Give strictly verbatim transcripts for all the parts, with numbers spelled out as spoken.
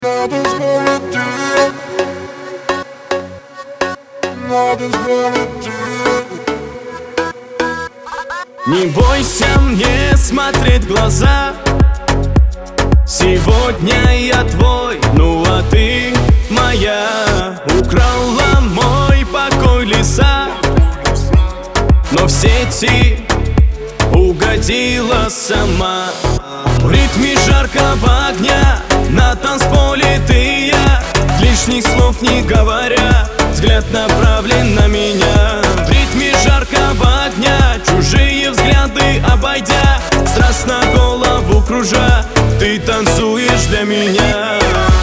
Надо звонить тебе, надо звонить тебе. Не бойся мне смотреть в глаза. Сегодня я твой, ну а ты моя. Украла мой покой лиса, но в сети угодила сама. В ритме жаркого огня на танцполе ты и я, лишних слов не говоря, взгляд направлен на меня. В ритме жаркого огня, чужие взгляды обойдя, страстно голову кружа, ты танцуешь для меня.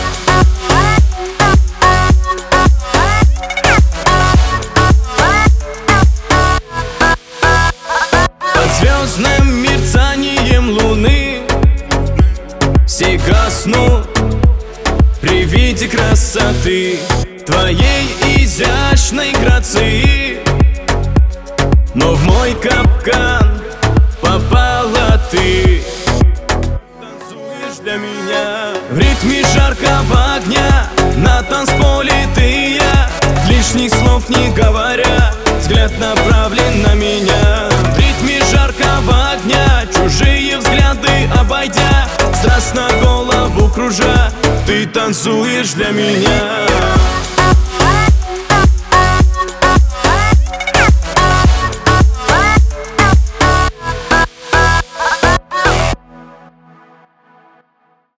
Под звездным мерцанием луны все гаснут при виде красоты твоей изящной грации. Но в мой капкан попала ты, танцуешь для меня. В ритме жаркого огня на танцполе ты и я, лишних слов не говоря, взгляд направлен на меня. В ритме жаркого огня, чужие взгляды обойдя, страстно голову кружа, ты танцуешь для меня.